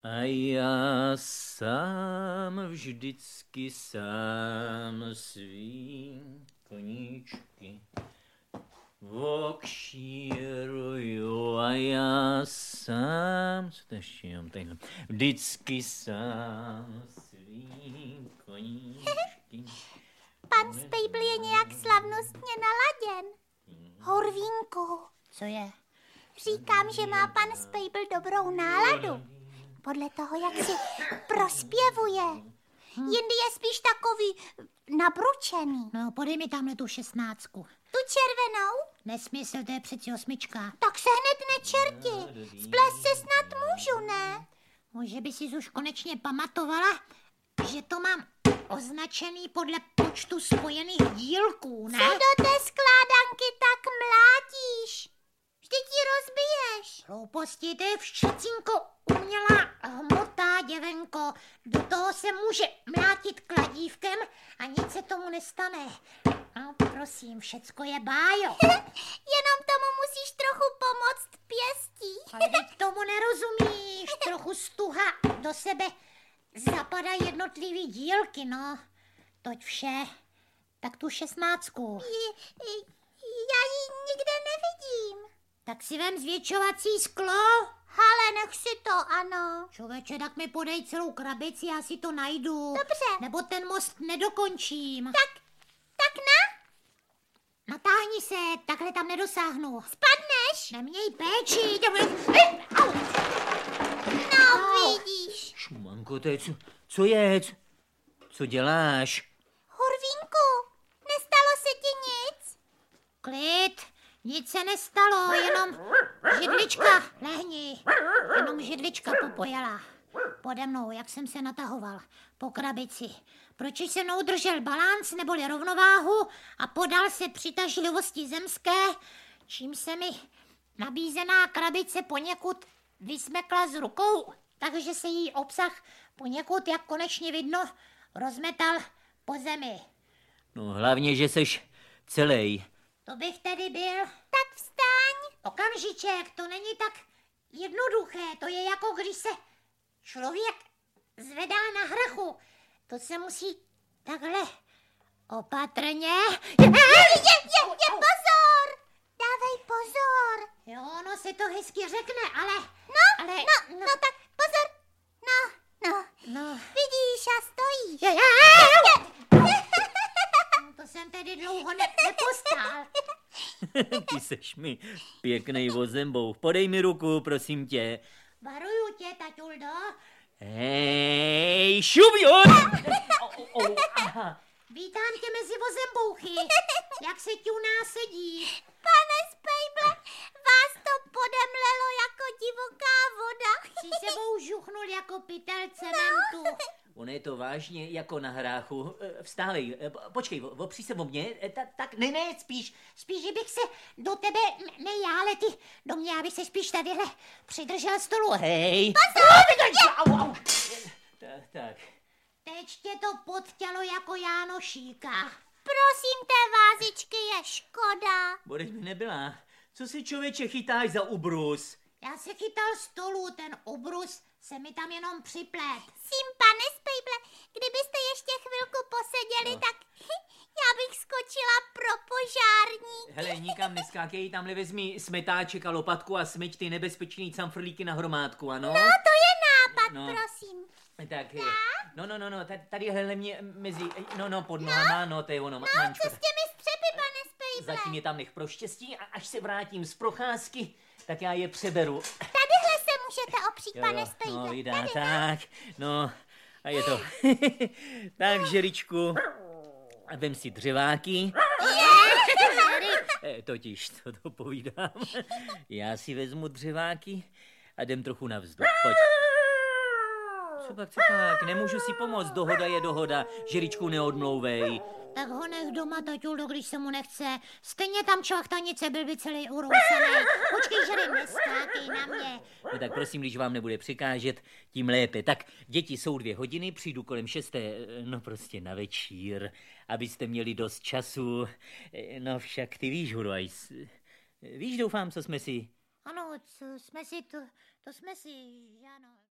A já sám vždycky sám svý koníčky okšíruju a já sám, co to ještě mám tadyhle, vždycky sám svý koníčky. Pan Spejbl je nějak slavnostně naladěn. Horvínku, Co je? říkám, že má pan Spejbl dobrou náladu. Podle toho, jak si prospěvuje. Jindy je spíš takový nabručený. No, podej mi tamhle tu 16. Tu červenou? Nesmysl, to je přeci 8. Tak se hned nečerti. Splést se snad můžu, ne? Může by si už konečně pamatovala, že to mám označený podle počtu spojených dílků, ne? Co do té skládanky tak mlátíš? Vždyť ji rozbiješ. Hlouposti, to je všecinko umělá hmota, děvenko. Do toho se může mlátit kladívkem a nic se tomu nestane. No, prosím, všecko je bájo. Jenom tomu musíš trochu pomoct pěstí. Ale teď tomu nerozumíš. Trochu stuha do sebe zapadají jednotlivý dílky, no. Toť vše. Tak tu 16. Já ji nikde nevidím. Tak si vem zvětšovací sklo. Ale nech si to, ano. Člověče, tak mi podej celou krabici, já si to najdu. Dobře. Nebo ten most nedokončím. Tak na, Natáhni se, takhle tam nedosáhnu. spadneš. Neměj péči. No, vidíš. Šumanko, to je, co je? Co děláš? Horvínku, nestalo se ti nic? Klid, nic se nestalo, jenom židlička, lehni. Jenom židlička popojela. Pode mnou, jak jsem se natahoval, po krabici. Proč se mnou držel balans neboli rovnováhu a podal se přitažlivosti zemské, čím se mi nabízená krabice poněkud vysmekla z rukou, takže se jí obsah poněkud, jak konečně vidno, rozmetal po zemi. No hlavně, že seš celej. To bych tedy byl. Tak vstaň. Okamžiček, to není tak jednoduché. To je jako když se člověk zvedá na hrachu. To se musí takhle opatrně. Je, pozor. Dávej pozor. Jo, ono se to hezky řekne, ale... No, tak pozor. No. Vidíš a stojíš. To jsem tedy dlouho nepostál. Ty seš mi pěknej vozembou. Podej mi ruku, prosím tě. Varuju tě, taťuldo. Hej, šup! Vítám tě mezi vozembouchy. Jak se ti u nás sedí? Pane Spejble, vás to podemlelo jako divoká voda. Jsi sebou žuchnul jako pytel cementu. Ono je to vážně jako na hráchu. Vstávej, počkej, opři se o mě. Tak, ne, spíš. Spíš, že bych se do tebe, ne já, ale ty do mě, abych se spíš tadyhle přidržel stolu. Hej. Au. Tak. Teď tě to podtělo jako Jánošíka. Prosím, té vázičky je škoda. Bodej mi nebyla. Co si člověče chytáš za ubrus? Já se chytal stolu, ten obrus se mi tam jenom připlet. Sím, pane Spejble, kdybyste ještě chvilku poseděli, tak já bych skočila pro požárník. Hele, nikam neskákej, tamhle vezmi smetáček a lopatku a smeť ty nebezpečný camfrlíky na hromádku, ano? No, to je nápad, No. prosím. Tak, no, tady hele mě mezi, pod nohama, no, to je ono, Mančko. Co s těmi střepy, pane Spejble? Zatím je tam nech pro štěstí a až se vrátím z procházky, tak já je přeberu. Tadyhle se můžete opřít, pane No, Spejble. vydá, tak, no, a je to. Tak, žeričku, a vem si dřeváky. Totiž, co to povídám. Já si vezmu dřeváky a jdem trochu na vzduch, pojď. Co tak, nemůžu si pomoct, dohoda je dohoda, žeričku neodmlouvej. Tak ho nech doma, taťuldo, když se mu nechce. Stejně tam čvachtanice byl by celý urousený. Počkej, žeri, neskákej na mě. No tak prosím, když vám nebude překážet, tím lépe. Tak, děti, jsou 2 hodiny, přijdu kolem 6. No prostě na večír, abyste měli dost času. No však ty víš, Hurvajs. Víš, doufám, co jsme si... Ano, co jsme si, to jsme si, ano.